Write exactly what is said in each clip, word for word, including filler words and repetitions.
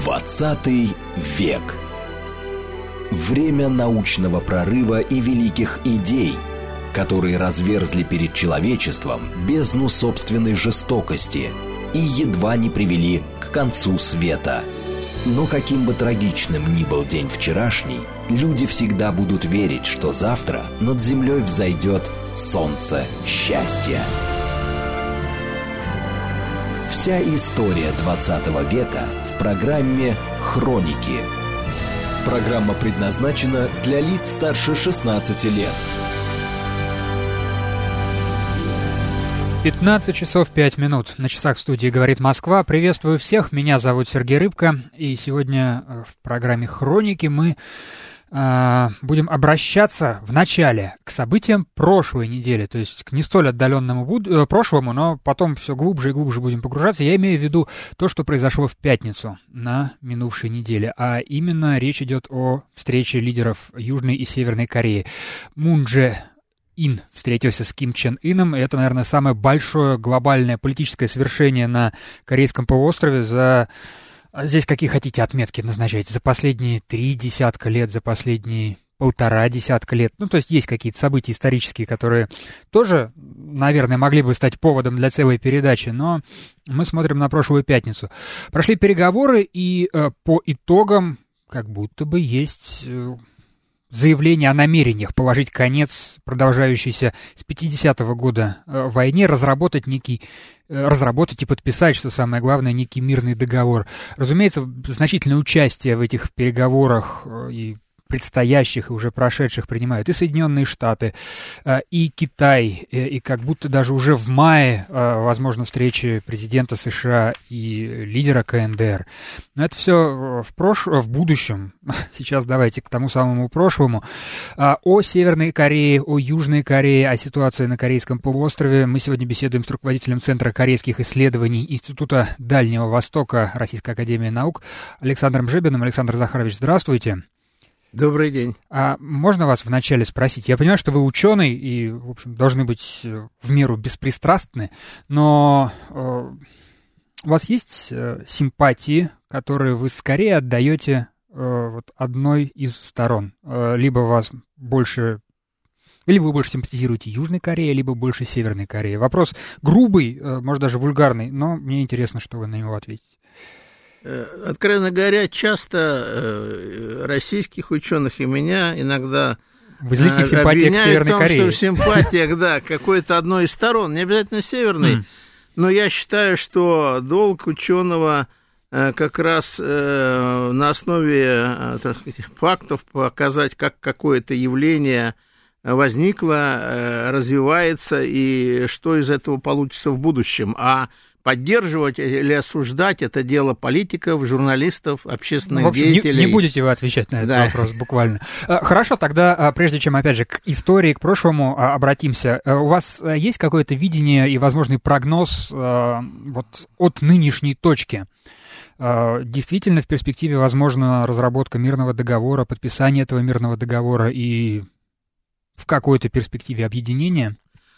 двадцатый век. Время научного прорыва и великих идей, которые разверзли перед человечеством бездну собственной жестокости и едва не привели к концу света. Но каким бы трагичным ни был день вчерашний, люди всегда будут верить, что завтра над землей взойдет солнце счастья. Вся история двадцатого века в программе «Хроники». Программа предназначена для лиц старше шестнадцати лет. пятнадцать часов пять минут. На часах в студии «Говорит Москва». Приветствую всех. Меня зовут Сергей Рыбко. И сегодня в программе «Хроники» мы э, будем обращаться вначале к событиям прошлой недели. То есть к не столь отдаленному буд- э, прошлому, но потом все глубже и глубже будем погружаться. Я имею в виду то, что произошло в пятницу на минувшей неделе. А именно речь идет о встрече лидеров Южной и Северной Кореи. Мун Дже Ин встретился с Ким Чен Ыном, и это, наверное, самое большое глобальное политическое свершение на Корейском полуострове за... Здесь какие хотите отметки назначайте. За последние три десятка лет, за последние полтора десятка лет. Ну, то есть есть какие-то события исторические, которые тоже, наверное, могли бы стать поводом для целой передачи, но мы смотрим на прошлую пятницу. Прошли переговоры, и э, по итогам как будто бы есть... Э, заявление о намерениях положить конец продолжающейся с пятидесятого года э, войне, разработать некий, э, разработать и подписать, что самое главное, некий мирный договор. Разумеется, значительное участие в этих переговорах э, и предстоящих и уже прошедших принимают и Соединенные Штаты, э, и Китай, э, и как будто даже уже в мае, э, возможно, встречи президента США и лидера ка эн дэ эр. Но это все в, прош... в будущем. Сейчас давайте к тому самому прошлому. Э, о Северной Корее, о Южной Корее, о ситуации на Корейском полуострове мы сегодня беседуем с руководителем Центра корейских исследований Института Дальнего Востока Российской академии наук Александром Жебиным. Александр Захарович, здравствуйте. Добрый день. А можно вас вначале спросить? Я понимаю, что вы ученый и, в общем, должны быть в меру беспристрастны, но э, у вас есть э, симпатии, которые вы скорее отдаете э, вот одной из сторон? Э, либо вас больше... Либо вы больше симпатизируете Южной Корее, либо больше Северной Корее. Вопрос грубый, э, может, даже вульгарный, но мне интересно, что вы на него ответите. Откровенно говоря, часто э, российских ученых и меня иногда в излишних симпатиях к Северной Корее. В том, что в симпатиях, да, какой-то одной из сторон, не обязательно северной, mm. но я считаю, что долг ученого э, как раз э, на основе э, так сказать, фактов показать, как какое-то явление возникло, э, развивается и что из этого получится в будущем. А поддерживать или осуждать — это дело политиков, журналистов, общественных ну, в общем, деятелей. Не, не будете вы отвечать на этот да. вопрос буквально. Хорошо, тогда, прежде чем, опять же, к истории, к прошлому обратимся, у вас есть какое-то видение и возможный прогноз вот, от нынешней точки? Действительно, в перспективе возможна разработка мирного договора, подписание этого мирного договора и в какой-то перспективе объединения?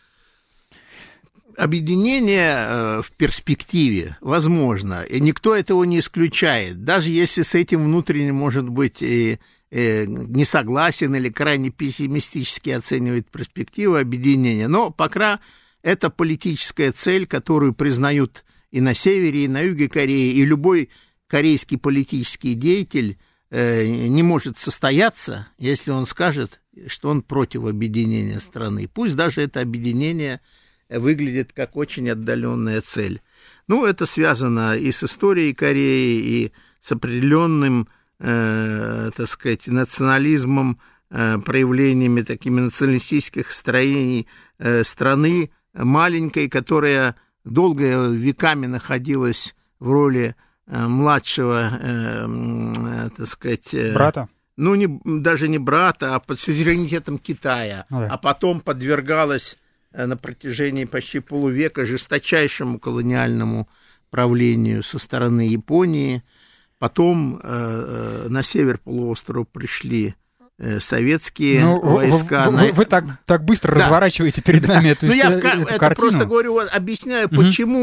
Объединение в перспективе возможно, и никто этого не исключает, даже если с этим внутренне, может быть, и, и не согласен или крайне пессимистически оценивает перспективу объединения, но пока это политическая цель, которую признают и на севере, и на юге Кореи, и любой корейский политический деятель э, не может состояться, если он скажет, что он против объединения страны, пусть даже это объединение выглядит как очень отдаленная цель. Ну, это связано и с историей Кореи, и с определенным, э, так сказать, национализмом, э, проявлениями такими националистических строений э, страны маленькой, которая долго веками находилась в роли э, младшего, э, э, так сказать... Э, брата? Ну, не, даже не брата, а под суверенитетом Китая, ну, да. а потом подвергалась на протяжении почти полувека жесточайшему колониальному правлению со стороны Японии. Потом э, на север полуострова пришли э, советские ну, войска. Вы, вы, вы так, так быстро да. разворачиваете перед нами эту, ну, эту, я эту это картину. Просто говорю, объясняю, угу. почему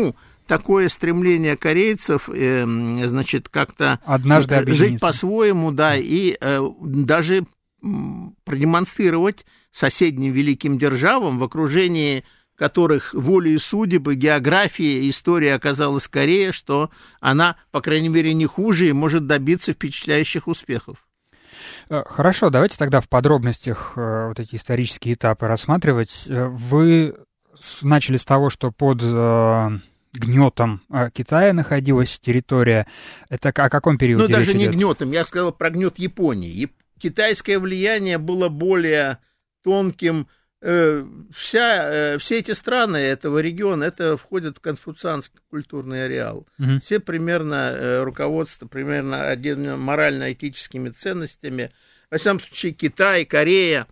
такое стремление корейцев, э, значит, как-то однажды объединиться, жить по-своему, да, и э, даже продемонстрировать соседним великим державам, в окружении которых волей судеб, географии, история оказалась Корея, что она, по крайней мере, не хуже и может добиться впечатляющих успехов. Хорошо, давайте тогда в подробностях вот эти исторические этапы рассматривать. Вы начали с того, что под гнетом Китая находилась территория. Это о каком периоде речь идет? Ну, даже не идет? гнетом, я сказал про гнет Японии. Китайское влияние было более тонким. Вся, все эти страны этого региона, это входят в конфуцианский культурный ареал. Угу. Все примерно руководство, примерно одними морально-этическими ценностями. Во всяком случае, Китай, Корея.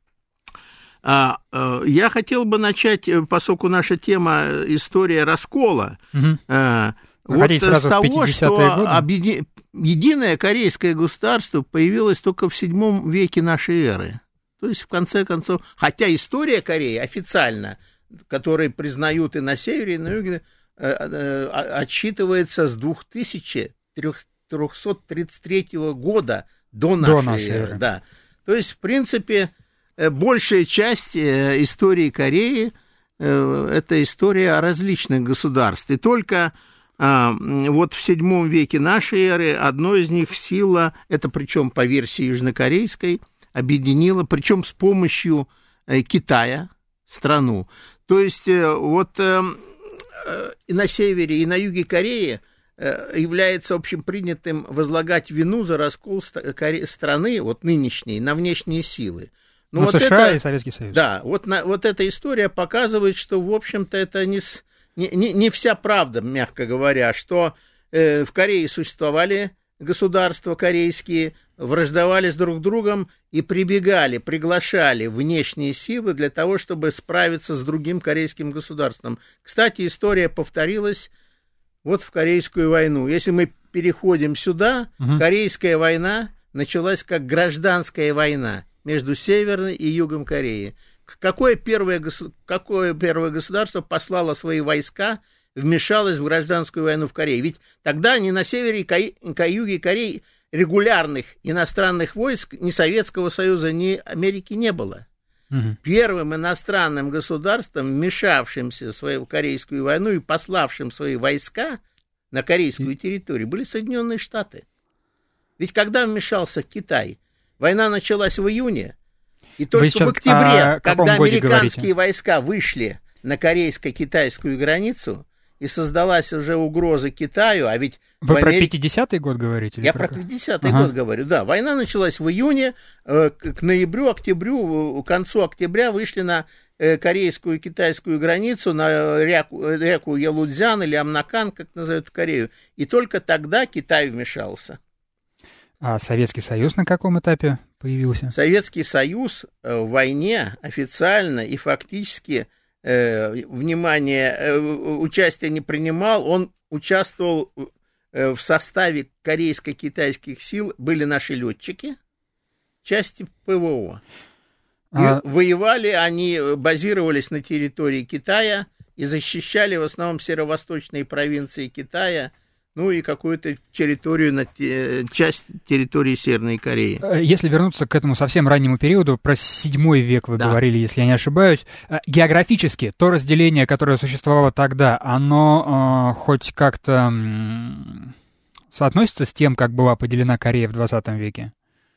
Я хотел бы начать, поскольку наша тема история раскола, угу. вот с того, что объеди... единое корейское государство появилось только в седьмом веке нашей эры. То есть, в конце концов, хотя история Кореи официально, которую признают и на севере, и на юге, отсчитывается с тысяча трехсот тридцать третьего года до нашей, до нашей эры. эры. Да. То есть, в принципе, большая часть истории Кореи – это история о различных государствах. И только вот в седьмом веке нашей эры одно из них сила, это причем по версии южнокорейской, объединила, причем с помощью Китая, страну. То есть вот и на севере, и на юге Кореи является общепринятым возлагать вину за раскол страны, вот нынешней, на внешние силы. Но на вот США это, и Советский Союз. Да, вот, на, вот эта история показывает, что, в общем-то, это не, не, не вся правда, мягко говоря, что э, в Корее существовали государства корейские, враждовали с друг другом и прибегали, приглашали внешние силы для того, чтобы справиться с другим корейским государством. Кстати, история повторилась вот в Корейскую войну. Если мы переходим сюда, угу. Корейская война началась как гражданская война между Северной и Югом Кореи. Какое первое, какое первое государство послало свои войска, вмешалось в гражданскую войну в Корее? Ведь тогда ни на севере и юге Кореи регулярных иностранных войск ни Советского Союза, ни Америки не было. Угу. Первым иностранным государством, вмешавшимся в свою Корейскую войну и пославшим свои войска на корейскую территорию, были Соединенные Штаты. Ведь когда вмешался Китай, война началась в июне, и только в октябре, когда американские войска вышли на корейско-китайскую границу, и создалась уже угроза Китаю, а ведь... Вы Америке... про пятидесятый год говорите? Я про пятидесятый ага. год говорю, да. Война началась в июне, э, к ноябрю, октябрю, к концу октября вышли на э, корейскую и китайскую границу, на реку, реку Ялудзян или Амнакан, как называют Корею, и только тогда Китай вмешался. А Советский Союз на каком этапе появился? Советский Союз в войне официально и фактически... внимание, участия не принимал, он участвовал в составе корейско-китайских сил, были наши летчики, части ПВО. И а... воевали, они базировались на территории Китая и защищали в основном северо-восточные провинции Китая, ну и какую-то территорию, на те, часть территории Северной Кореи. Если вернуться к этому совсем раннему периоду, про седьмой век вы да. говорили, если я не ошибаюсь, географически то разделение, которое существовало тогда, оно э, хоть как-то э, соотносится с тем, как была поделена Корея в двадцатом веке?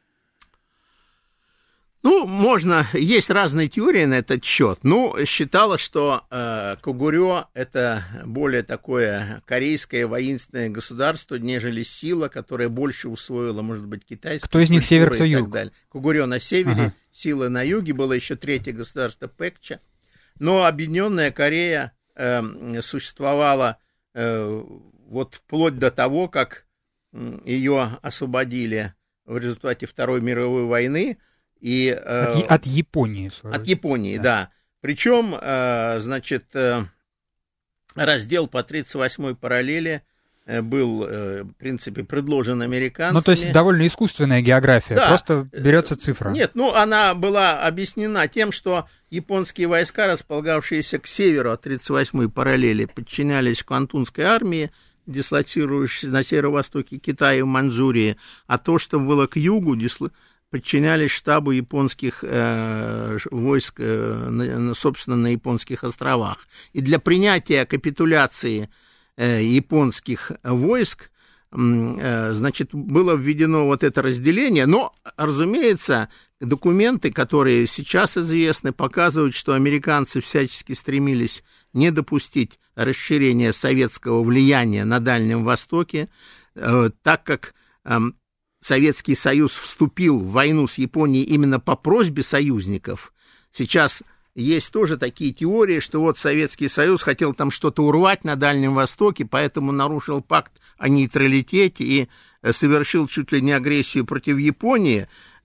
Ну, можно, есть разные теории на этот счет. Ну, считалось, что э, Когурё – это более такое корейское воинственное государство, нежели сила, которая больше усвоила, может быть, китайскую. Кто из них север, кто юг? Когурё на севере, ага. сила на юге, было еще третье государство Пэкча. Но Объединенная Корея э, существовала э, вот вплоть до того, как ее освободили в результате Второй мировой войны. И, от, э, от Японии. От Японии, да. да. Причем, э, значит, э, раздел по тридцать восьмой параллели был, в принципе, предложен американцами. Ну, то есть довольно искусственная география, да. Просто берется цифра. Нет, ну, она была объяснена тем, что японские войска, располагавшиеся к северу от тридцать восьмой параллели, подчинялись Квантунской армии, дислоцирующейся на северо-востоке Китая и в Маньчжурии, а то, что было к югу, дисло... подчинялись штабу японских э, войск, э, на, собственно, на японских островах. И для принятия капитуляции э, японских войск, э, значит, было введено вот это разделение, но, разумеется, документы, которые сейчас известны, показывают, что американцы всячески стремились не допустить расширения советского влияния на Дальнем Востоке, э, так как э, Советский Союз вступил в войну с Японией именно по просьбе союзников. Сейчас есть тоже такие теории, что вот Советский Союз хотел там что-то урвать на Дальнем Востоке, поэтому нарушил пакт о нейтралитете и совершил чуть ли не агрессию против Японии.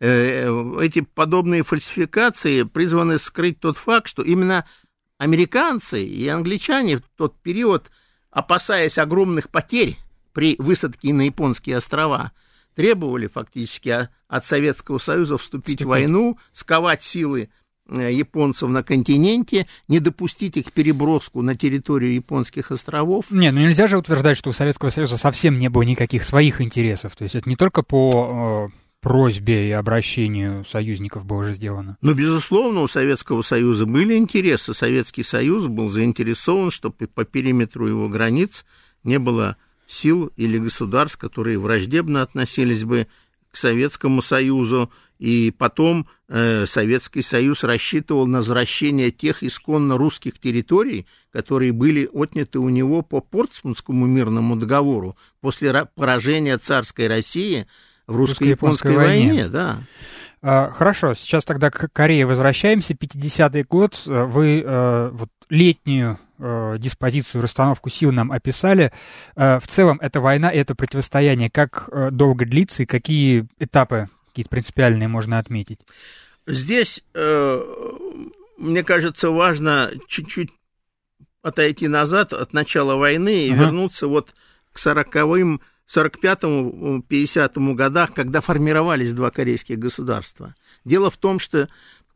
Эти подобные фальсификации призваны скрыть тот факт, что именно американцы и англичане в тот период, опасаясь огромных потерь при высадке на японские острова, требовали фактически от Советского Союза вступить в войну, сковать силы японцев на континенте, не допустить их переброску на территорию японских островов. Не, ну нельзя же утверждать, что у Советского Союза совсем не было никаких своих интересов. То есть это не только по э, просьбе и обращению союзников было же сделано. Ну, безусловно, у Советского Союза были интересы. Советский Союз был заинтересован, чтобы по периметру его границ не было сил или государств, которые враждебно относились бы к Советскому Союзу, и потом э, Советский Союз рассчитывал на возвращение тех исконно русских территорий, которые были отняты у него по Портсмутскому мирному договору после поражения царской России в русско-японской войне. войне да. Хорошо, сейчас тогда к Корее возвращаемся. пятидесятый год, вы э, вот, летнюю э, диспозицию, расстановку сил нам описали. Э, в целом, эта война и это противостояние, как э, долго длится и какие этапы какие-то принципиальные можно отметить? Здесь, э, мне кажется, важно чуть-чуть отойти назад от начала войны и uh-huh. вернуться вот к сороковым, сорок пятому, пятидесятому годах, когда формировались два корейских государства. Дело в том, что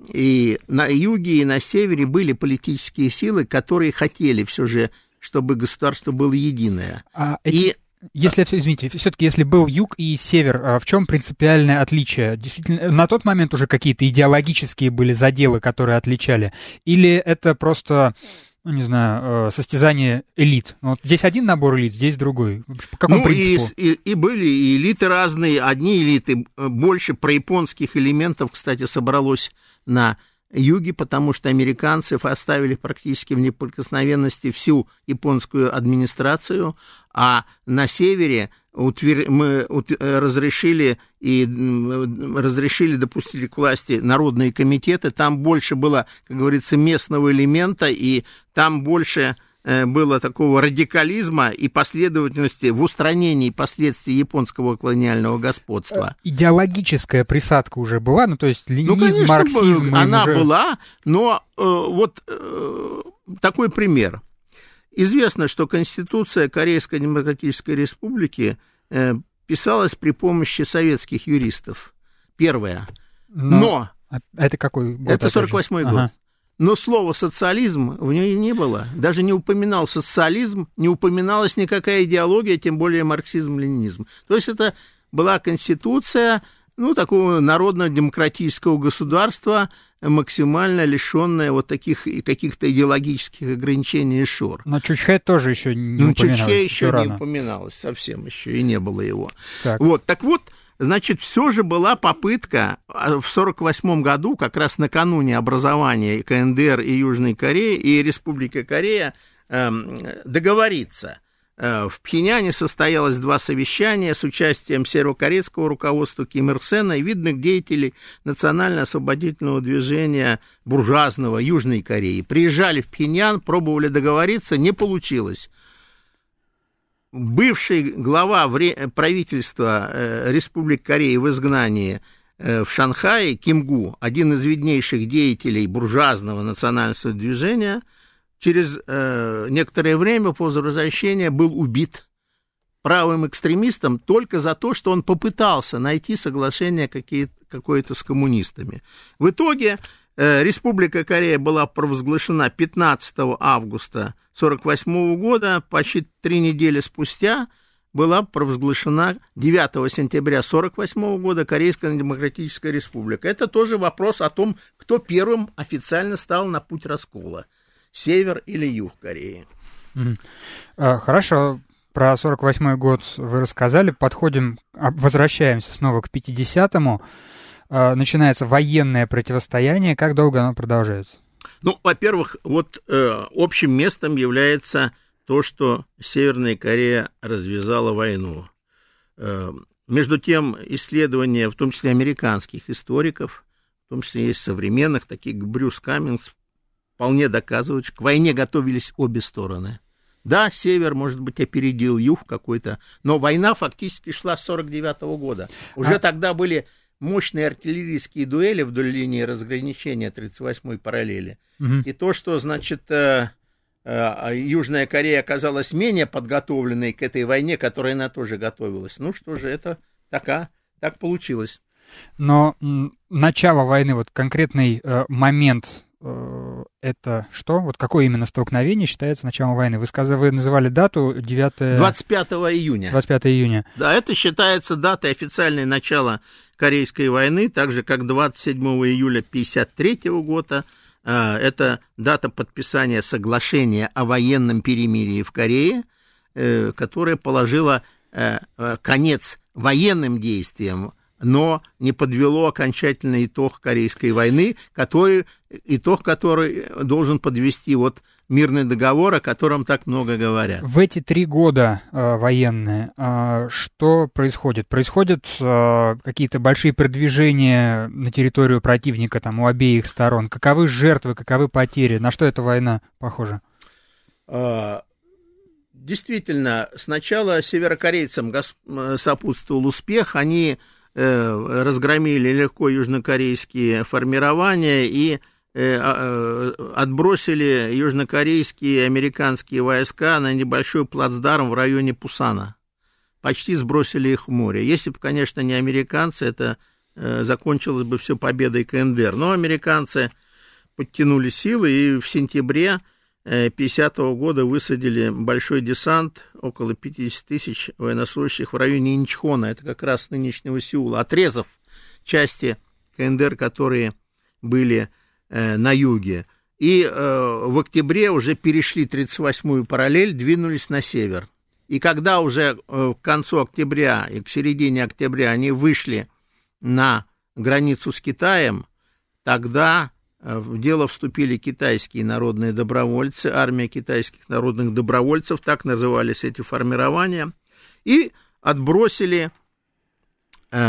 и на юге, и на севере были политические силы, которые хотели все же, чтобы государство было единое. А эти... И Если, извините, все-таки если был юг и север, в чем принципиальное отличие? Действительно, на тот момент уже какие-то идеологические были заделы, которые отличали? Или это просто, ну, не знаю, состязание элит? Вот здесь один набор элит, здесь другой. По какому ну, принципу? И, и, и были и элиты разные. Одни элиты, больше прояпонских элементов, кстати, собралось на юге, потому что американцы оставили практически в неприкосновенности всю японскую администрацию, а на севере утвер... мы разрешили и разрешили допустить к власти народные комитеты, там больше было, как говорится, местного элемента, и там больше было такого радикализма и последовательности в устранении последствий японского колониального господства. Идеологическая присадка уже была, ну то есть ленинизм, ну, конечно, марксизм. Она уже... была, но э, вот э, такой пример. Известно, что Конституция Корейской Демократической Республики э, писалась при помощи советских юристов. Первая. Но... но... Это какой год? Это сорок восьмой год. Ага. Но слова «социализм» в ней не было. Даже не упоминался социализм, не упоминалась никакая идеология, тем более марксизм-ленинизм. То есть это была конституция, ну, такого народно-демократического государства, максимально лишенная вот таких каких-то идеологических ограничений и шор. Но Чучхе тоже еще не ну, упоминалось. Чучхе еще не рано. упоминалось совсем еще, и не было его. Так. Вот, так вот, значит, все же была попытка в сорок восьмом году, как раз накануне образования КНДР и Южной Кореи, и Республики Корея, договориться. В Пхеньяне состоялось два совещания с участием северокорейского руководства Ким Ир Сена и видных деятелей национально-освободительного движения буржуазного Южной Кореи. Приезжали в Пхеньян, пробовали договориться, не получилось. Бывший глава правительства Республики Корея в изгнании в Шанхае Ким Гу, один из виднейших деятелей буржуазного национального движения, через некоторое время по возвращению был убит правым экстремистом только за то, что он попытался найти соглашение какое-то с коммунистами. В итоге э, Республика Корея была провозглашена пятнадцатого августа сорок восьмого года, почти три недели спустя была провозглашена девятого сентября сорок восьмого года Корейская Демократическая Республика. Это тоже вопрос о том, кто первым официально стал на путь раскола, север или юг Кореи. Хорошо. Про сорок восьмой год вы рассказали, подходим, возвращаемся снова к пятидесятому. Начинается военное противостояние. Как долго оно продолжается? Ну, во-первых, вот э, общим местом является то, что Северная Корея развязала войну. Э, между тем, исследования, в том числе американских историков, в том числе есть современных, таких как Брюс Каммингс, вполне доказывают, что к войне готовились обе стороны. Да, север, может быть, опередил юг какой-то, но война фактически шла с сорок девятого года. Уже а... тогда были мощные артиллерийские дуэли вдоль линии разграничения тридцать восьмой параллели. Угу. И то, что, значит, э, э, Южная Корея оказалась менее подготовленной к этой войне, к которой она тоже готовилась. Ну что же, это така, так получилось. Но м, начало войны, вот конкретный э, момент... Это что? Вот какое именно столкновение считается началом войны? Вы сказали, вы называли дату девятого... двадцать пятого июня. двадцать пятого июня. Да, это считается датой официальной начала Корейской войны, так же, как двадцать седьмого июля пятьдесят третьего года. Это дата подписания соглашения о военном перемирии в Корее, которое положило конец военным действиям, но не подвело окончательный итог Корейской войны, который, итог который должен подвести вот мирный договор, о котором так много говорят. В эти три года э, военные э, что происходит? Происходят э, какие-то большие продвижения на территорию противника там, у обеих сторон? Каковы жертвы, каковы потери? На что эта война похожа? Действительно, сначала северокорейцам сопутствовал успех, они разгромили легко южнокорейские формирования и отбросили южнокорейские и американские войска на небольшой плацдарм в районе Пусана. Почти сбросили их в море. Если бы, конечно, не американцы, это закончилось бы все победой КНДР. Но американцы подтянули силы и в сентябре пятидесятого года высадили большой десант, около пятьдесят тысяч военнослужащих в районе Инчхона, это как раз нынешнего Сеула, отрезав части КНДР, которые были э, на юге. И э, в октябре уже перешли тридцать восьмую параллель, двинулись на север. И когда уже э, к концу октября и к середине октября они вышли на границу с Китаем, тогда в дело вступили китайские народные добровольцы, армия китайских народных добровольцев, так назывались эти формирования, и отбросили э,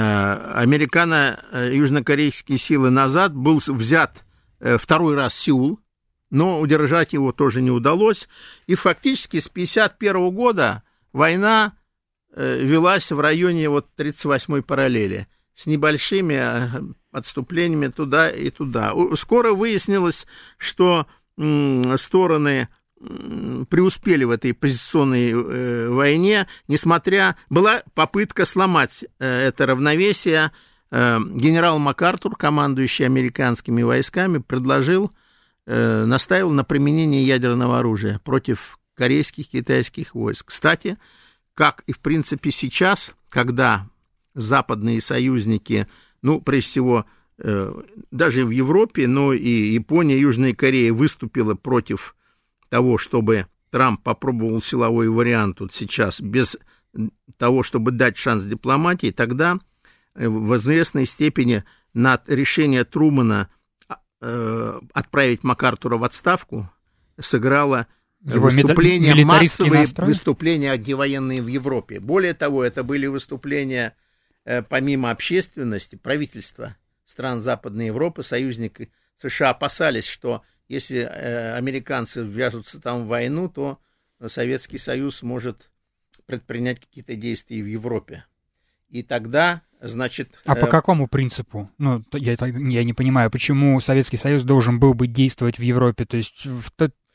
американо-южнокорейские силы назад. Был взят э, второй раз Сеул, но удержать его тоже не удалось. И фактически с пятьдесят первого года война э, велась в районе вот, тридцать восьмой параллели, с небольшими отступлениями туда и туда. Скоро выяснилось, что м, стороны м, преуспели в этой позиционной э, войне, несмотря... Была попытка сломать э, это равновесие. Э, генерал МакАртур, командующий американскими войсками, предложил, э, настаивал на применении ядерного оружия против корейских, китайских войск. Кстати, как и в принципе сейчас, когда западные союзники, ну, прежде всего, э, даже в Европе, но и Япония, Южная Корея выступила против того, чтобы Трамп попробовал силовой вариант вот сейчас, без того, чтобы дать шанс дипломатии, тогда в известной степени на решение Трумэна э, отправить МакАртура в отставку сыграло его выступления, массовые настрой? Выступления антивоенные в Европе. Более того, это были выступления помимо общественности, правительства стран Западной Европы, союзники США опасались, что если американцы ввяжутся там в войну, то Советский Союз может предпринять какие-то действия в Европе. И тогда, значит... А э... по какому принципу? Ну, я, я не понимаю, почему Советский Союз должен был бы действовать в Европе? То есть в тот...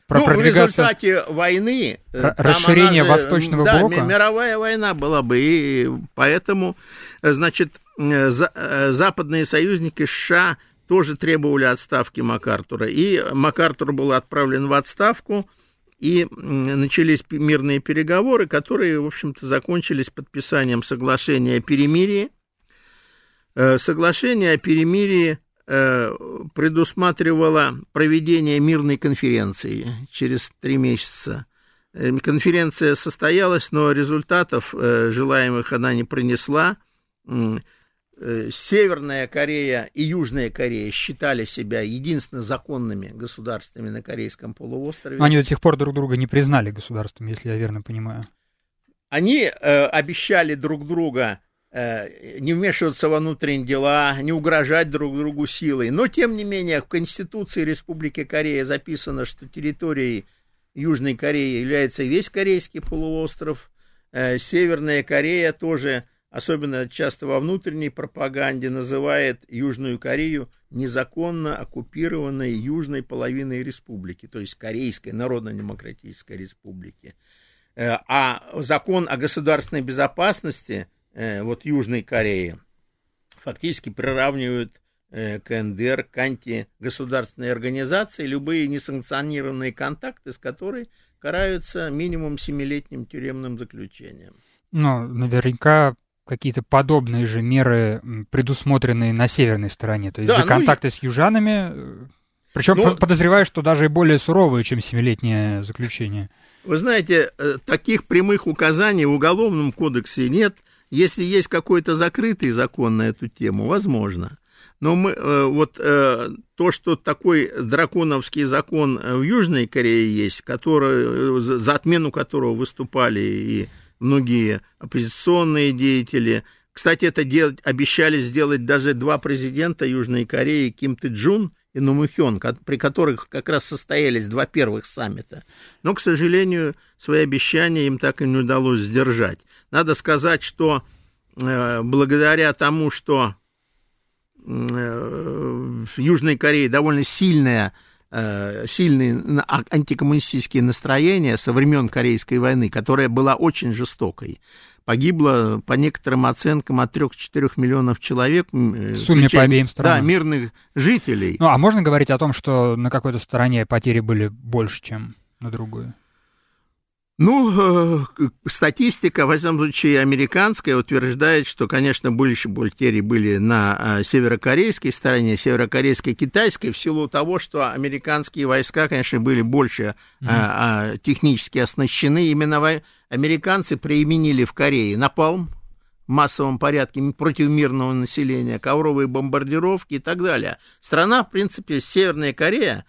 Про ну, в результате войны... Расширение же, Восточного да, блока? Да, мировая война была бы, и поэтому, значит, за, западные союзники США тоже требовали отставки МакАртура, и МакАртур был отправлен в отставку, и начались мирные переговоры, которые, в общем-то, закончились подписанием соглашения о перемирии. Соглашение о перемирии предусматривало проведение мирной конференции через три месяца. Конференция состоялась, но результатов желаемых она не принесла. Северная Корея и Южная Корея считали себя единственно законными государствами на Корейском полуострове. Но они до сих пор друг друга не признали государством, если я верно понимаю. Они э, обещали друг друга э, не вмешиваться во внутренние дела, не угрожать друг другу силой. Но, тем не менее, в Конституции Республики Корея записано, что территорией Южной Кореи является весь Корейский полуостров. Э, Северная Корея тоже... особенно часто во внутренней пропаганде, называет Южную Корею незаконно оккупированной южной половиной республики, то есть Корейской Народно-демократической республики. А закон о государственной безопасности вот, Южной Кореи фактически приравнивают к эн дэ эр, к антигосударственной организации, любые несанкционированные контакты с которой караются минимум семилетним тюремным заключением. Ну, наверняка какие-то подобные же меры, предусмотренные на северной стороне, то есть да, за контакты ну, с южанами, причем ну, подозреваю, что даже и более суровые, чем семилетнее заключение. Вы знаете, таких прямых указаний в Уголовном кодексе нет. Если есть какой-то закрытый закон на эту тему, возможно. Но мы, вот то, что такой драконовский закон в Южной Корее есть, который, за отмену которого выступали и многие оппозиционные деятели. Кстати, это делать, обещали сделать даже два президента Южной Кореи, Ким Тэ Джун и Ном Ю Хён, при которых как раз состоялись два первых саммита. Но, к сожалению, свои обещания им так и не удалось сдержать. Надо сказать, что э, благодаря тому, что э, в Южной Корее довольно сильная сильные антикоммунистические настроения со времен Корейской войны, которая была очень жестокой. Погибло, по некоторым оценкам, от трёх до четырёх миллионов человек. В сумме по обеим сторонам. Да, мирных жителей. Ну, а можно говорить о том, что на какой-то стороне потери были больше, чем на другую? Ну, статистика, во всяком случае, американская, утверждает, что, конечно, больше потери были на северокорейской стороне, северокорейской, китайской, в силу того, что американские войска, конечно, были больше mm-hmm. технически оснащены. Именно американцы применили в Корее напалм в массовом порядке против мирного населения, ковровые бомбардировки и так далее. Страна, в принципе, Северная Корея,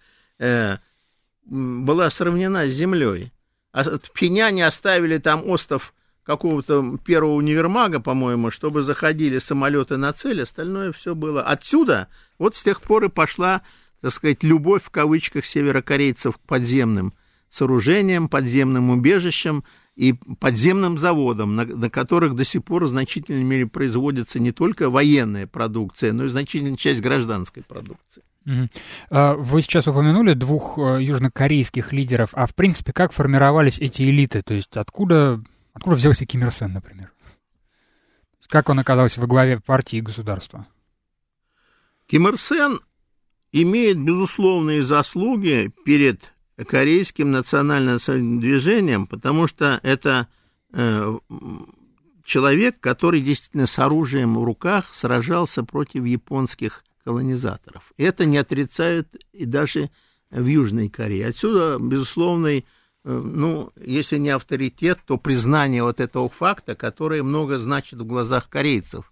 была сравнена с землей. В Пхеньяне оставили там остов какого-то первого универмага, по-моему, чтобы заходили самолеты на цель, остальное все было. Отсюда вот с тех пор и пошла, так сказать, любовь в кавычках северокорейцев к подземным сооружениям, подземным убежищам и подземным заводам, на, на которых до сих пор в значительной мере производится не только военная продукция, но и значительная часть гражданской продукции. Вы сейчас упомянули двух южнокорейских лидеров, а в принципе как формировались эти элиты? То есть откуда, откуда взялся Ким Ир Сен, например? Как он оказался во главе партии и государства? Ким Ир Сен имеет безусловные заслуги перед корейским национальным движением, потому что это э, человек, который действительно с оружием в руках сражался против японских колонизаторов. Это не отрицают и даже в Южной Корее. Отсюда, безусловный, ну, если не авторитет, то признание вот этого факта, который много значит в глазах корейцев.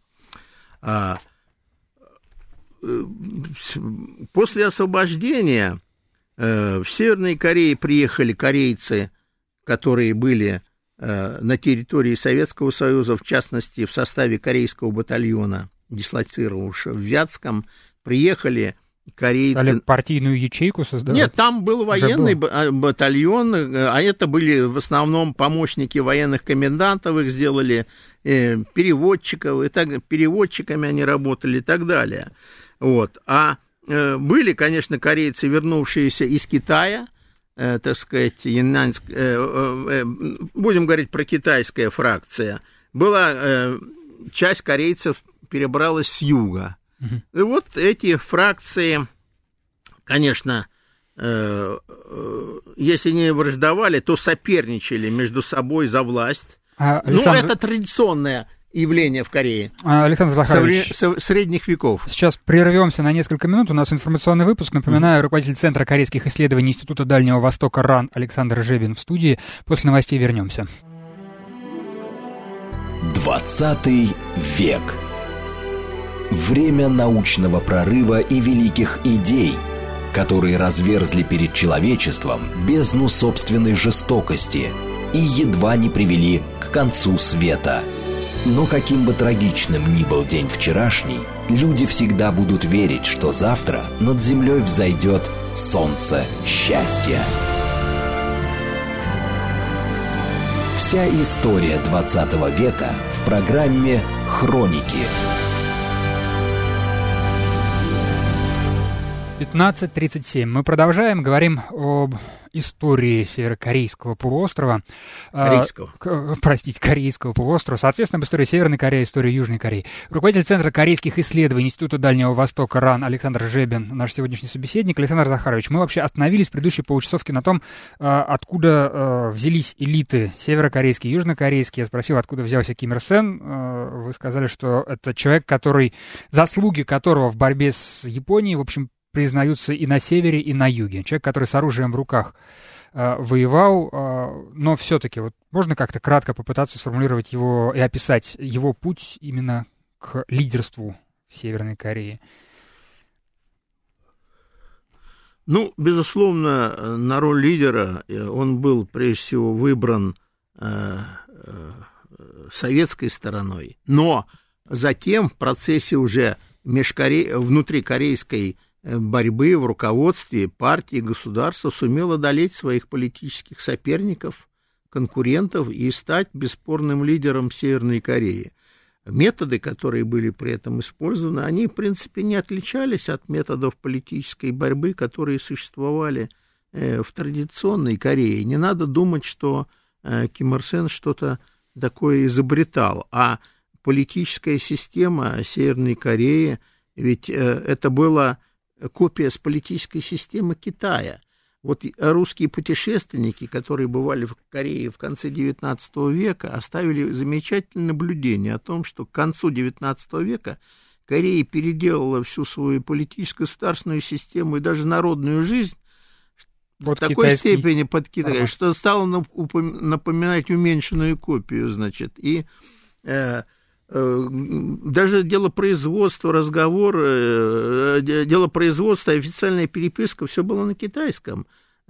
После освобождения в Северной Корее приехали корейцы, которые были на территории Советского Союза, в частности, в составе корейского батальона, дислоцировавшего в Вятском, приехали корейцы... Стали партийную ячейку создавать? Нет, там был военный был. батальон, а это были в основном помощники военных комендантов, их сделали э, переводчиков, и так, переводчиками они работали и так далее. Вот. А э, были, конечно, корейцы, вернувшиеся из Китая, э, так сказать, янаньск, э, э, будем говорить про китайская фракция, была, э, часть корейцев перебралась с юга. Uh-huh. И вот эти фракции, конечно, э, э, если не враждовали, то соперничали между собой за власть. А, Александр... Ну, это традиционное явление в Корее. Александр Захарович, Совре... средних веков. Сейчас прервемся на несколько минут. У нас информационный выпуск. Напоминаю, mm-hmm. руководитель Центра корейских исследований Института Дальнего Востока РАН Александр Жебин в студии. После новостей вернемся. двадцатый век. Время научного прорыва и великих идей, которые разверзли перед человечеством бездну собственной жестокости и едва не привели к концу света. Но каким бы трагичным ни был день вчерашний, люди всегда будут верить, что завтра над землей взойдет солнце счастья. Вся история двадцатого века в программе «Хроники». пятнадцать тридцать семь. Мы продолжаем, говорим об истории северокорейского полуострова. Корейского. Э, простите, корейского полуострова. Соответственно, об истории Северной Кореи, истории Южной Кореи. Руководитель Центра корейских исследований Института Дальнего Востока РАН Александр Жебин, наш сегодняшний собеседник. Александр Захарович, мы вообще остановились в предыдущей получасовке на том, откуда э, взялись элиты северокорейские, южнокорейские. Я спросил, откуда взялся Ким Ир Сен. Э, вы сказали, что это человек, который, заслуги которого в борьбе с Японией, в общем, признаются и на севере, и на юге. Человек, который с оружием в руках э, воевал, э, но все-таки вот можно как-то кратко попытаться сформулировать его и описать его путь именно к лидерству в Северной Корее? Ну, безусловно, на роль лидера он был, прежде всего, выбран э, э, советской стороной, но затем в процессе уже межкоре... внутрикорейской борьбы в руководстве партии и государства сумел одолеть своих политических соперников, конкурентов и стать бесспорным лидером Северной Кореи. Методы, которые были при этом использованы, они, в принципе, не отличались от методов политической борьбы, которые существовали в традиционной Корее. Не надо думать, что Ким Ир Сен что-то такое изобретал, а политическая система Северной Кореи, ведь это была копия с политической системы Китая. Вот русские путешественники, которые бывали в Корее в конце девятнадцатого века, оставили замечательное наблюдение о том, что к концу девятнадцатого века Корея переделала всю свою политическую государственную систему и даже народную жизнь под в такой китайский... степени под Китай, ага. что стало напоминать уменьшенную копию, значит, и э, даже дело производства, разговор, дело производства, официальная переписка, все было на китайском.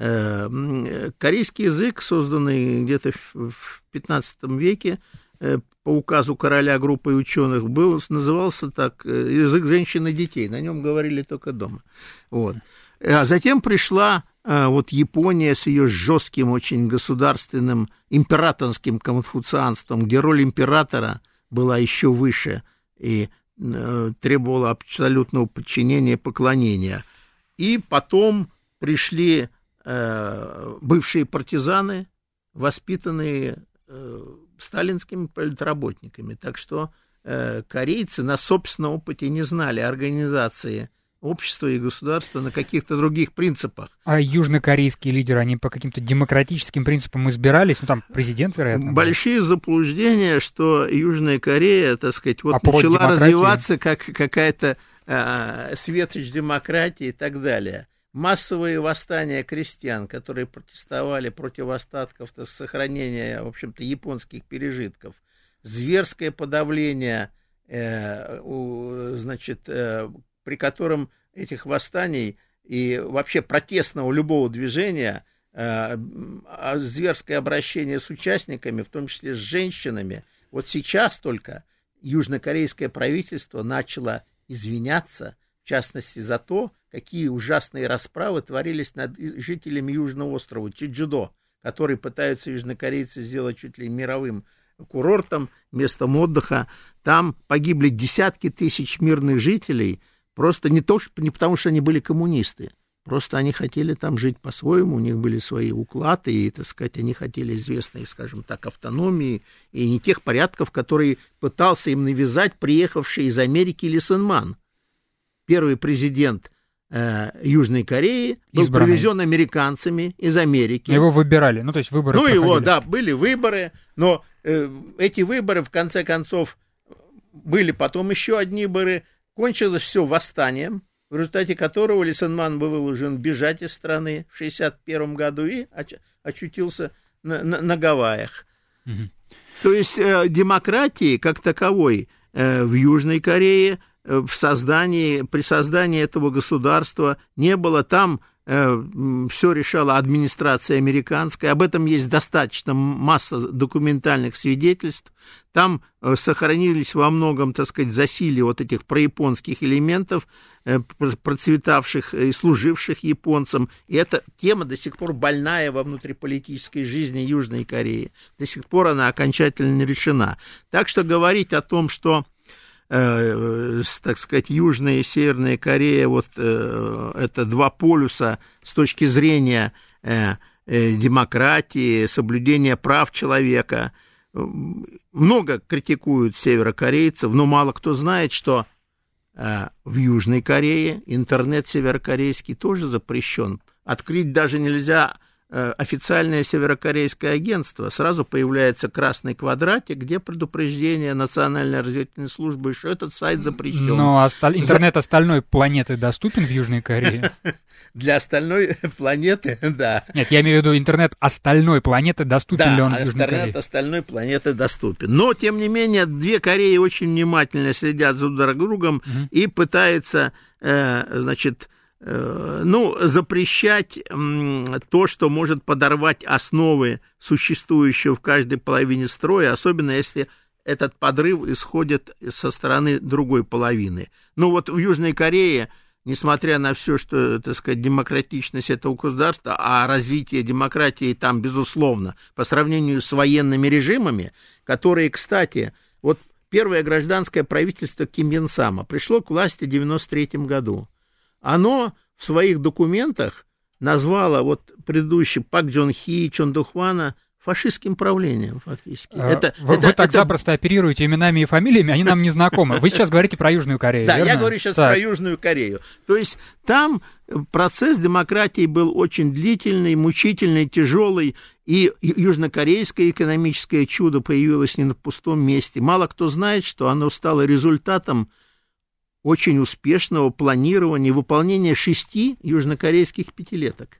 Корейский язык, созданный где-то в пятнадцатом веке по указу короля группой ученых, был, назывался так язык женщин и детей, на нем говорили только дома. Вот. А затем пришла вот Япония с ее жестким, очень государственным императорским конфуцианством, где роль императора была еще выше и э, требовала абсолютного подчинения, поклонения. И потом пришли э, бывшие партизаны, воспитанные э, сталинскими политработниками. Так что э, корейцы на собственном опыте не знали организации общества и государства на каких-то других принципах. А южнокорейские лидеры, они по каким-то демократическим принципам избирались? Ну, там президент, вероятно. Большие был. заблуждения, что Южная Корея, так сказать, вот а начала развиваться как какая-то э, светоч демократии и так далее. Массовые восстания крестьян, которые протестовали против остатков сохранения, в общем-то, японских пережитков, зверское подавление, э, у, значит, э, при котором этих восстаний и вообще протестного любого движения, э, зверское обращение с участниками, в том числе с женщинами, вот сейчас только южнокорейское правительство начало извиняться, в частности, за то, какие ужасные расправы творились над жителями Южного острова Чеджудо, который пытаются южнокорейцы сделать чуть ли мировым курортом, местом отдыха. Там погибли десятки тысяч мирных жителей, просто не, то, не потому, что они были коммунисты, Просто они хотели там жить по-своему, у них были свои уклады, и, так сказать, они хотели известной, скажем так, автономии, и не тех порядков, которые пытался им навязать приехавший из Америки Ли Сэн Ман. Первый президент э, Южной Кореи был Избранный. привезен американцами из Америки. Его выбирали, ну, то есть выборы Ну, проходили. его, да, были выборы, но э, эти выборы, в конце концов, были потом еще одни выборы, кончилось все восстанием, в результате которого Ли Сэн Ман был вынужден бежать из страны в шестьдесят первом году и оч- очутился на, на, на Гавайях. Угу. То есть э, демократии как таковой э, в Южной Корее э, в создании, при создании этого государства не было. Там э, все решала администрация американская. Об этом есть достаточно масса документальных свидетельств. Там э, сохранились во многом, так сказать, засилие вот этих прояпонских элементов, процветавших и служивших японцам. И эта тема до сих пор больная во внутриполитической жизни Южной Кореи. До сих пор она окончательно не решена. Так что говорить о том, что, э, так сказать, Южная и Северная Корея, вот э, это два полюса с точки зрения э, э, демократии, соблюдения прав человека, много критикуют северокорейцев, но мало кто знает, что в Южной Корее интернет северокорейский тоже запрещен. Открыть даже нельзя официальное северокорейское агентство. Сразу появляется красный квадратик, где предупреждение Национальной разведывательной службы, что этот сайт запрещен. Но осталь... интернет остальной планеты доступен в Южной Корее? Для остальной планеты, да. Нет, я имею в виду, интернет остальной планеты доступен да, ли он в Южной интернет Корее? интернет остальной планеты доступен. Но, тем не менее, две Кореи очень внимательно следят за друг другом угу. и пытаются, э, значит, э, ну, запрещать э, то, что может подорвать основы существующего в каждой половине строя, особенно если этот подрыв исходит со стороны другой половины. Ну, вот в Южной Корее, несмотря на все, что, так сказать, демократичность этого государства, а развитие демократии там, безусловно, по сравнению с военными режимами, которые, кстати, вот первое гражданское правительство Ким Ен Сама пришло к власти в девяносто третьем году. Оно в своих документах назвало вот предыдущий Пак Джон Хи, Чон Док Хвана фашистским правлением, фактически. А, это, вы, это, вы так это... запросто оперируете именами и фамилиями, они нам не знакомы. Вы сейчас говорите про Южную Корею, Да, верно? я говорю сейчас так. про Южную Корею. То есть там процесс демократии был очень длительный, мучительный, тяжелый, и южнокорейское экономическое чудо появилось не на пустом месте. Мало кто знает, что оно стало результатом очень успешного планирования и выполнения шести южнокорейских пятилеток.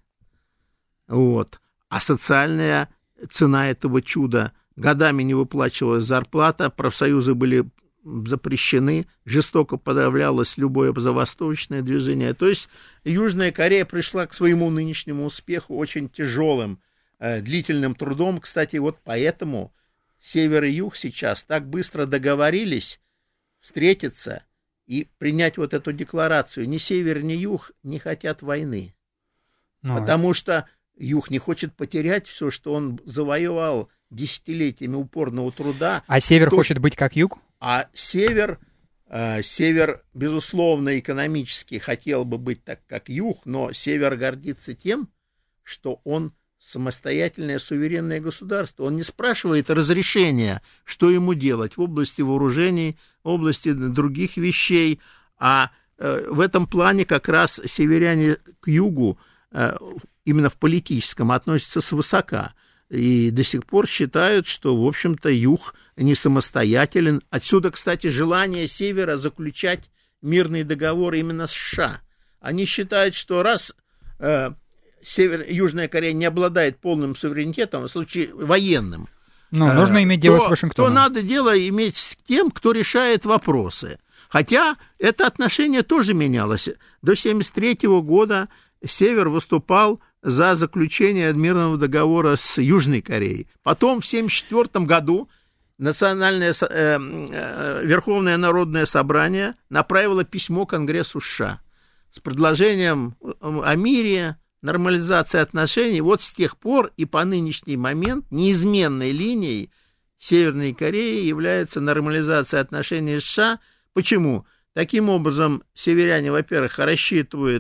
Вот. А социальная цена этого чуда: годами не выплачивалась зарплата, профсоюзы были запрещены, жестоко подавлялось любое забастовочное движение. То есть Южная Корея пришла к своему нынешнему успеху очень тяжелым, э, длительным трудом. Кстати, вот поэтому Север и Юг сейчас так быстро договорились встретиться и принять вот эту декларацию. Ни Север, ни Юг не хотят войны, ну, потому что Юг не хочет потерять все, что он завоевал десятилетиями упорного труда. А Север то... хочет быть как Юг? А Север, э, Север, безусловно, экономически хотел бы быть так, как Юг, но Север гордится тем, что он самостоятельное суверенное государство. Он не спрашивает разрешения, что ему делать в области вооружений, в области других вещей. А э, в этом плане как раз северяне к Югу э, именно в политическом относятся свысока. И до сих пор считают, что, в общем-то, Юг не самостоятелен. Отсюда, кстати, желание Севера заключать мирный договор именно с США. Они считают, что раз э, Север, Южная Корея не обладает полным суверенитетом, в случае военным, ну, э, нужно иметь дело то, с Вашингтоном. То надо дело иметь с тем, кто решает вопросы. Хотя это отношение тоже менялось. До семьдесят третьего года Север выступал за заключение мирного договора с Южной Кореей. Потом в семьдесят четвёртом году Национальное, э, э, Верховное Народное Собрание направило письмо Конгрессу США с предложением о мире, нормализации отношений. Вот с тех пор и по нынешний момент неизменной линией Северной Кореи является нормализация отношений с США. Почему? Таким образом, северяне, во-первых, рассчитывают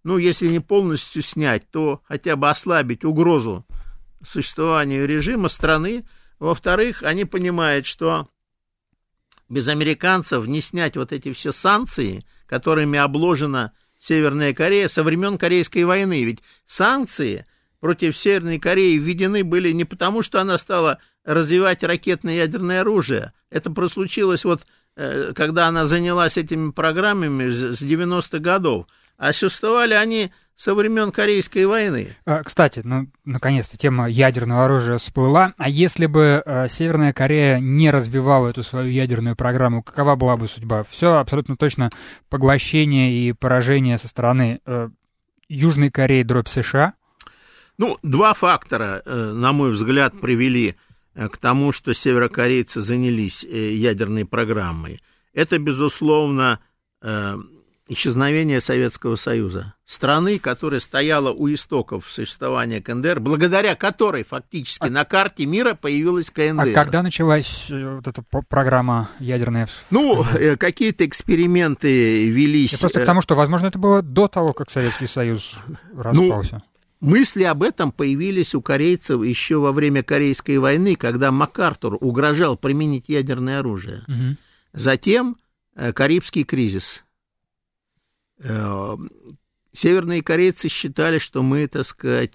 ну, если не полностью снять, то хотя бы ослабить угрозу существованию режима страны. Во-вторых, они понимают, что без американцев не снять вот эти все санкции, которыми обложена Северная Корея со времен Корейской войны. Ведь санкции против Северной Кореи введены были не потому, что она стала развивать ракетное и ядерное оружие. Это прослучилось вот, когда она занялась этими программами с девяностых годов. А существовали они со времен Корейской войны. Кстати, ну, наконец-то тема ядерного оружия всплыла. А если бы э, Северная Корея не развивала эту свою ядерную программу, какова была бы судьба? Все абсолютно точно поглощение и поражение со стороны э, Южной Кореи дробь США. Ну, два фактора, э, на мой взгляд, привели э, к тому, что северокорейцы занялись э, ядерной программой. Это, безусловно, э, исчезновение Советского Союза, страны, которая стояла у истоков существования КНДР, благодаря которой фактически а... на карте мира появилась КНДР. А когда началась вот эта программа ядерная? Ну, какие-то эксперименты велись. Я просто к тому, что, возможно, это было до того, как Советский Союз распался. Ну, мысли об этом появились у корейцев еще во время Корейской войны, когда МакАртур угрожал применить ядерное оружие. Угу. Затем Карибский кризис. Северные корейцы считали, что мы, так сказать,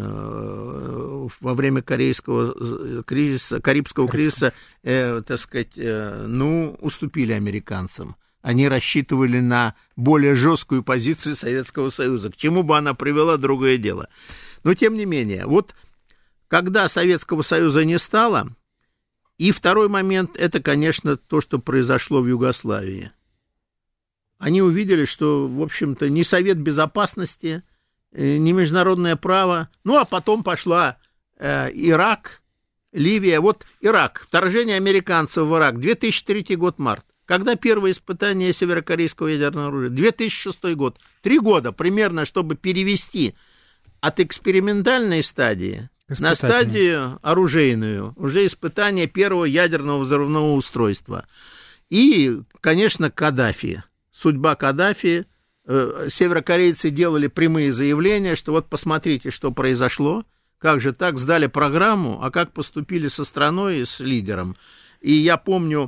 во время корейского кризиса, Карибского кризиса, так сказать, ну, уступили американцам. Они рассчитывали на более жесткую позицию Советского Союза. К чему бы она привела, другое дело. Но, тем не менее, вот когда Советского Союза не стало, и второй момент, это, конечно, то, что произошло в Югославии. Они увидели, что, в общем-то, ни Совет Безопасности, ни международное право, ну, а потом пошла э, Ирак, Ливия. Вот Ирак, вторжение американцев в Ирак, две тысячи третий год, март. Когда первое испытание северокорейского ядерного оружия? две тысячи шестой год. Три года примерно, чтобы перевести от экспериментальной стадии на стадию оружейную, уже испытание первого ядерного взрывного устройства. И, конечно, Каддафи. Судьба Каддафи. Северокорейцы делали прямые заявления, что вот посмотрите, что произошло, как же так, сдали программу, а как поступили со страной и с лидером. И я помню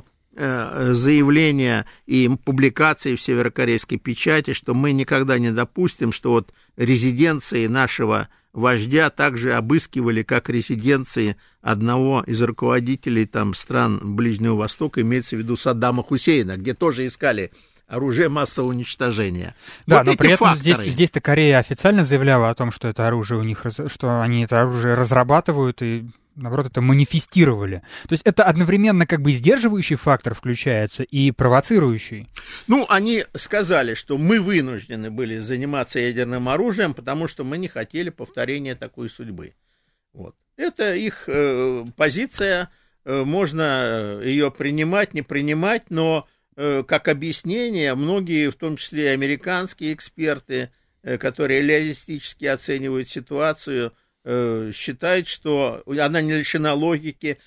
заявления и публикации в северокорейской печати, что мы никогда не допустим, что вот резиденции нашего вождя также обыскивали, как резиденции одного из руководителей там, стран Ближнего Востока, имеется в виду Саддама Хусейна, где тоже искали оружие массового уничтожения. Да, вот но при этом факторы... здесь, здесь-то Корея официально заявляла о том, что это оружие у них, что они это оружие разрабатывают и, наоборот, это манифестировали. То есть это одновременно как бы сдерживающий фактор включается и провоцирующий. Ну, они сказали, что мы вынуждены были заниматься ядерным оружием, потому что мы не хотели повторения такой судьбы. Вот. Это их э, позиция, э, можно ее принимать, не принимать, но как объяснение, многие, в том числе и американские эксперты, которые реалистически оценивают ситуацию, считают, что она не лишена логики.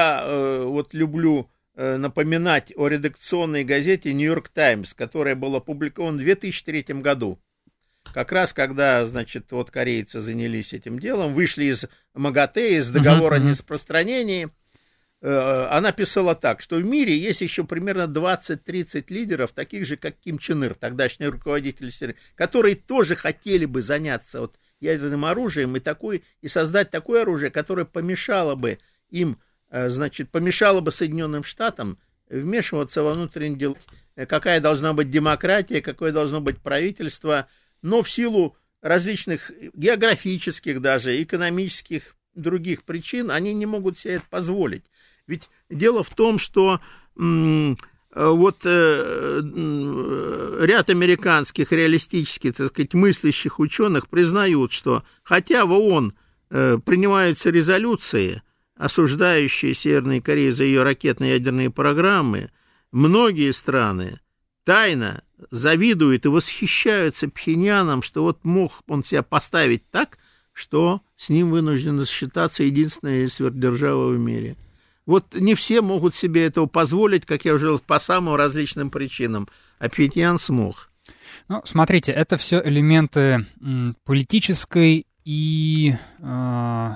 Я вот люблю напоминать о редакционной газете «Нью-Йорк Таймс», которая была опубликована в две тысячи третьем году. Как раз когда, значит, вот корейцы занялись этим делом, вышли из МАГАТЭ, из договора о нераспространении. Она писала так, что в мире есть еще примерно двадцать-тридцать лидеров, таких же, как Ким Чен Ир, тогдашний руководитель страны, которые тоже хотели бы заняться вот ядерным оружием и, такой, и создать такое оружие, которое помешало бы им, значит, помешало бы Соединенным Штатам вмешиваться во внутренние дела, какая должна быть демократия, какое должно быть правительство, но в силу различных географических даже, экономических, других причин они не могут себе это позволить. Ведь дело в том, что м, вот э, ряд американских реалистических, так сказать, мыслящих ученых признают, что хотя в ООН э, принимаются резолюции, осуждающие Северную Корею за ее ракетно-ядерные программы, многие страны тайно завидуют и восхищаются Пхеньяном, что вот мог он себя поставить так, что с ним вынуждена считаться единственная сверхдержава в мире. Вот не все могут себе этого позволить, как я уже говорил, по самым различным причинам, а Пхеньян смог. Ну, смотрите, это все элементы м, политической и э,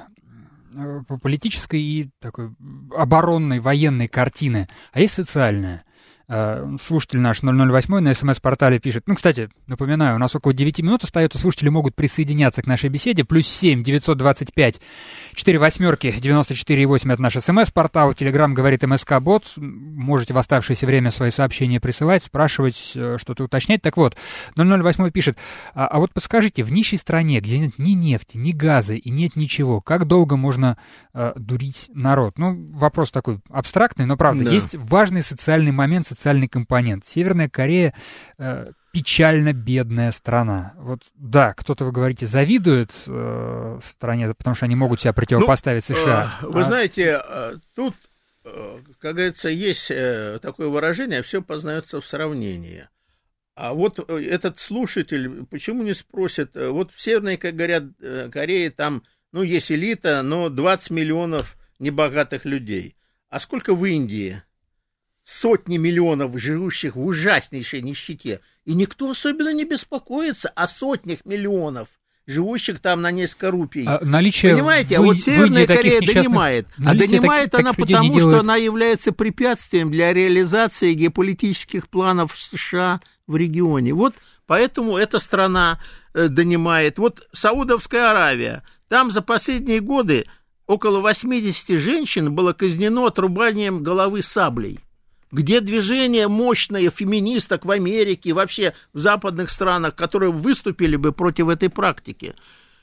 политической и такой оборонной, военной картины, а есть социальная. Слушатель наш ноль ноль восемь на смс-портале пишет. Ну, кстати, напоминаю, у нас около девяти минут остается. Слушатели могут присоединяться к нашей беседе. Плюс семь девятьсот двадцать пять четыре восьмерки девяносто четыре восемь это наш смс-портал. Телеграм говорит МСК-бот. Можете в оставшееся время свои сообщения присылать, спрашивать, что-то уточнять. Так вот, ноль ноль восемь пишет. А, а вот подскажите, в нищей стране, где нет ни нефти, ни газа и нет ничего, как долго можно э, дурить народ? Ну, вопрос такой абстрактный, но правда, да. Есть важный социальный момент, социальный компонент. Северная Корея э, печально бедная страна. Вот да, кто-то, вы говорите, завидует э, стране, потому что они могут себя противопоставить ну, США. Э, вы а... знаете, тут, как говорится, есть такое выражение: все познается в сравнении. А вот этот слушатель почему не спросит, вот в Северной, как говорят, Корее там, ну, есть элита, но двадцать миллионов небогатых людей. А сколько в Индии? Сотни миллионов живущих в ужаснейшей нищете. И никто особенно не беспокоится о сотнях миллионов живущих там на несколько рупий. А, наличие Понимаете, в, а вот Северная Корея несчастных... донимает. А донимает она потому, что она является препятствием для реализации геополитических планов США в регионе. Вот поэтому эта страна э, донимает. Вот Саудовская Аравия. Там за последние годы около восемьдесят женщин было казнено отрубанием головы саблей. Где движение мощное феминисток в Америке, вообще в западных странах, которые выступили бы против этой практики.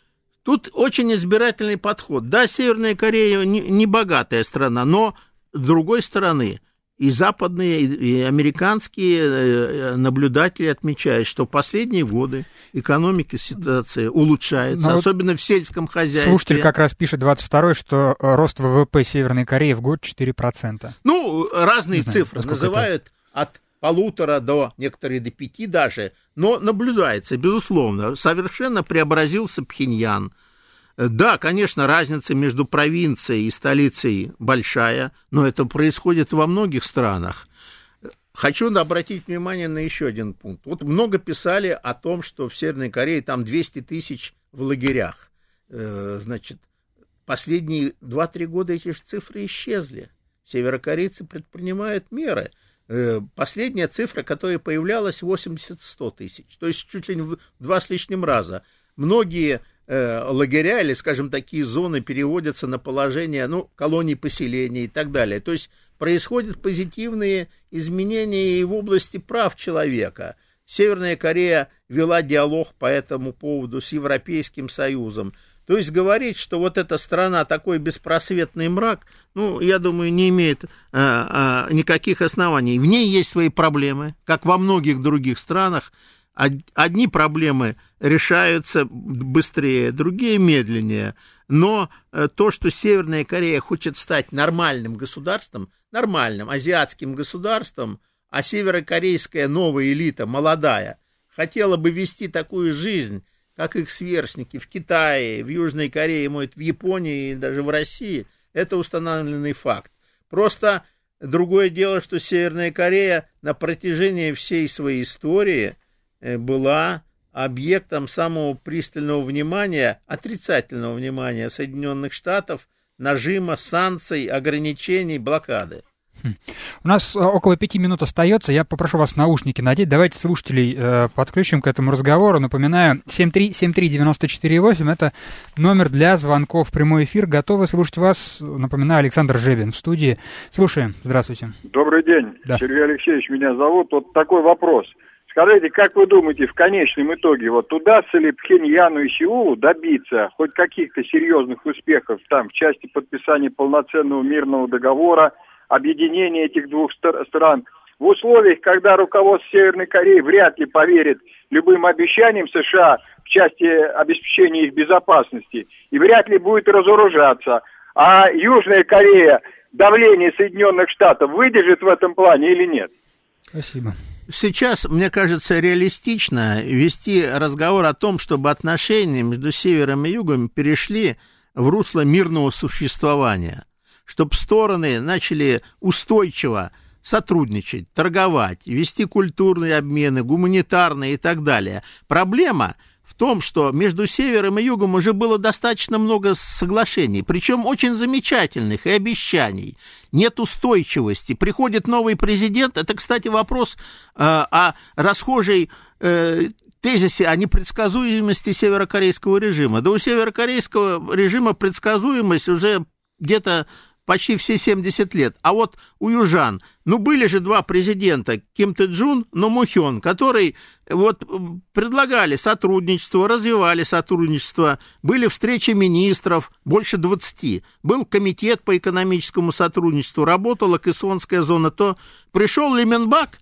Тут очень избирательный подход. Да, Северная Корея не, не богатая страна, но с другой стороны и западные, и американские наблюдатели отмечают, что в последние годы экономика ситуация улучшается, но особенно в сельском хозяйстве. Слушатель как раз пишет двадцать второй, что рост ВВП Северной Кореи в год четыре процента. Ну, разные знаю, цифры называют это... от полутора до, некоторые до пяти даже, но наблюдается, безусловно, совершенно преобразился Пхеньян. Да, конечно, разница между провинцией и столицей большая, но это происходит во многих странах. Хочу обратить внимание на еще один пункт. Вот много писали о том, что в Северной Корее там двести тысяч в лагерях. Значит, последние два-три года эти цифры исчезли. Северокорейцы предпринимают меры. Последняя цифра, которая появлялась, восемьдесят-сто тысяч, то есть чуть ли не в два с лишним раза. Многие лагеря или, скажем, такие зоны переводятся на положение, ну, колоний поселений и так далее. То есть происходят позитивные изменения и в области прав человека. Северная Корея вела диалог по этому поводу с Европейским Союзом. То есть говорить, что вот эта страна такой беспросветный мрак, ну, я думаю, не имеет а, а, никаких оснований. В ней есть свои проблемы, как во многих других странах. Одни проблемы решаются быстрее, другие медленнее. Но то, что Северная Корея хочет стать нормальным государством, нормальным азиатским государством, а северокорейская новая элита, молодая, хотела бы вести такую жизнь, как их сверстники в Китае, в Южной Корее, может, в Японии и даже в России, это установленный факт. Просто другое дело, что Северная Корея на протяжении всей своей истории была объектом самого пристального внимания, отрицательного внимания Соединенных Штатов, нажима, санкций, ограничений, блокады. Хм. У нас около пяти минут остается. Я попрошу вас наушники надеть. Давайте слушателей э, подключим к этому разговору. Напоминаю, семь три семь три девять четыре восемь это номер для звонков в прямой эфир. Готовы слушать вас. Напоминаю, Александр Жебин в студии. Слушаем. Здравствуйте. Добрый день. Да. Сергей Алексеевич меня зовут. Вот такой вопрос. Скажите, как вы думаете, в конечном итоге, вот удастся ли Пхеньяну и Сеулу добиться хоть каких-то серьезных успехов там в части подписания полноценного мирного договора, объединения этих двух стран, в условиях, когда руководство Северной Кореи вряд ли поверит любым обещаниям США в части обеспечения их безопасности и вряд ли будет разоружаться, а Южная Корея давление Соединенных Штатов выдержит в этом плане или нет? Спасибо. Сейчас, мне кажется, реалистично вести разговор о том, чтобы отношения между Севером и Югом перешли в русло мирного существования, чтобы стороны начали устойчиво сотрудничать, торговать, вести культурные обмены, гуманитарные и так далее. Проблема в том, что между севером и югом уже было достаточно много соглашений, причем очень замечательных и обещаний. Нет устойчивости. Приходит новый президент. Это, кстати, вопрос э, о расхожей э, тезисе о непредсказуемости северокорейского режима. Да у северокорейского режима предсказуемость уже где-то почти все семьдесят лет. А вот у южан, ну, были же два президента, Ким Тэ Джун, но Му Хён, которые вот предлагали сотрудничество, развивали сотрудничество, были встречи министров, больше двадцати, был комитет по экономическому сотрудничеству, работала Кэсонская зона, то пришел Ли Мин Бак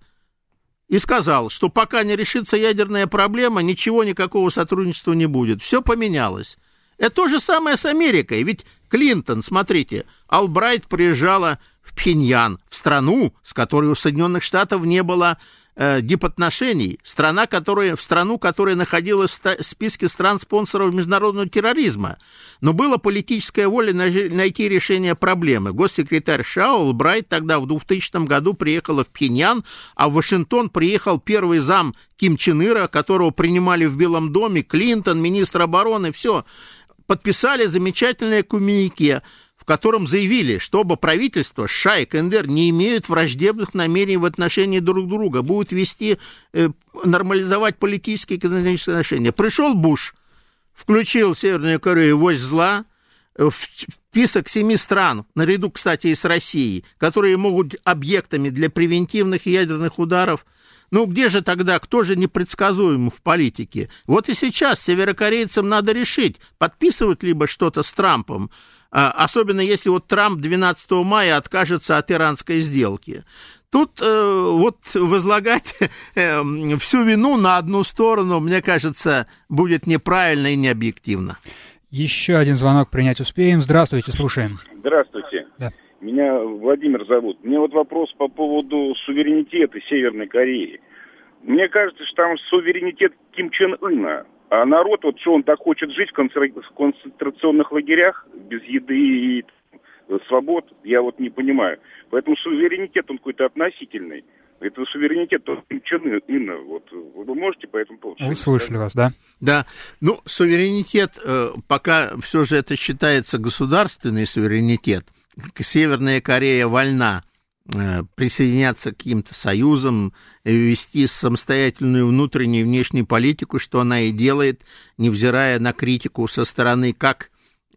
и сказал, что пока не решится ядерная проблема, ничего, никакого сотрудничества не будет. Все поменялось. Это то же самое с Америкой, ведь Клинтон, смотрите, Албрайт приезжала в Пхеньян, в страну, с которой у Соединенных Штатов не было э, дипотношений, страна, которая, в страну, которая находилась в списке стран-спонсоров международного терроризма. Но была политическая воля найти решение проблемы. Госсекретарь США Албрайт тогда в двухтысячном году приехала в Пхеньян, а в Вашингтон приехал первый зам Ким Чен Ира, которого принимали в Белом доме, Клинтон, министр обороны, все. Подписали замечательное коммюнике, в котором заявили, что оба правительства, США и КНДР, не имеют враждебных намерений в отношении друг друга, будут вести, э, нормализовать политические и экономические отношения. Пришел Буш, включил Северную Корею в ось зла, в список семи стран, наряду, кстати, и с Россией, которые могут быть объектами для превентивных ядерных ударов. Ну, где же тогда, кто же непредсказуем в политике? Вот и сейчас северокорейцам надо решить, подписывать либо что-то с Трампом, особенно если вот Трамп двенадцатого мая откажется от иранской сделки. Тут э, вот возлагать э, всю вину на одну сторону, мне кажется, будет неправильно и необъективно. Еще один звонок принять успеем. Здравствуйте, слушаем. Здравствуйте. Да. Меня Владимир зовут. Мне вот вопрос по поводу суверенитета Северной Кореи. Мне кажется, что там суверенитет Ким Чен Ына, а народ, вот что он так хочет жить в концентрационных лагерях без еды и свобод, я вот не понимаю. Поэтому суверенитет он какой-то относительный. Это суверенитет Ким Чен Ына. Вот вы можете по этому поводу? Услышали вас, да? Да. Ну, суверенитет, пока все же это считается государственный суверенитет, Северная Корея вольна присоединяться к каким-то союзам, вести самостоятельную внутреннюю и внешнюю политику, что она и делает, невзирая на критику со стороны как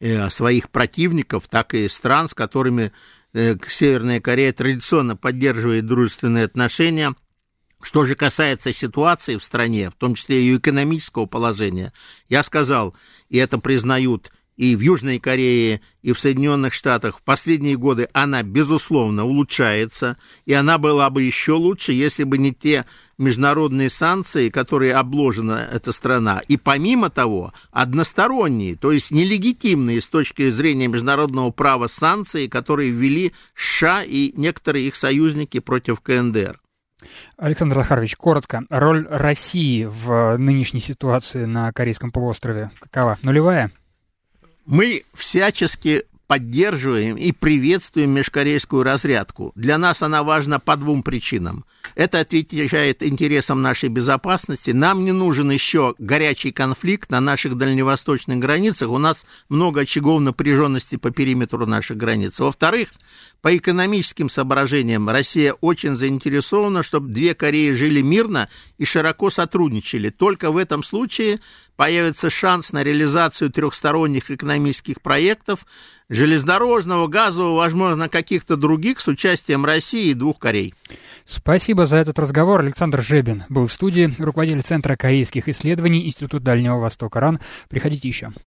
своих противников, так и стран, с которыми Северная Корея традиционно поддерживает дружественные отношения. Что же касается ситуации в стране, в том числе ее экономического положения, я сказал, и это признают и в Южной Корее, и в Соединенных Штатах, в последние годы она, безусловно, улучшается, и она была бы еще лучше, если бы не те международные санкции, которые обложена эта страна, и помимо того, односторонние, то есть нелегитимные с точки зрения международного права санкции, которые ввели США и некоторые их союзники против КНДР. Александр Захарович, коротко, роль России в нынешней ситуации на Корейском полуострове какова? Нулевая? Мы всячески поддерживаем и приветствуем межкорейскую разрядку. Для нас она важна по двум причинам. Это отвечает интересам нашей безопасности. Нам не нужен еще горячий конфликт на наших дальневосточных границах. У нас много очагов напряженности по периметру наших границ. Во-вторых, по экономическим соображениям Россия очень заинтересована, чтобы две Кореи жили мирно и широко сотрудничали. Только в этом случае появится шанс на реализацию трехсторонних экономических проектов, железнодорожного, газового, возможно, каких-то других, с участием России и двух Корей. Спасибо за этот разговор. Александр Жебин был в студии, руководитель Центра корейских исследований Института Дальнего Востока РАН. Приходите еще.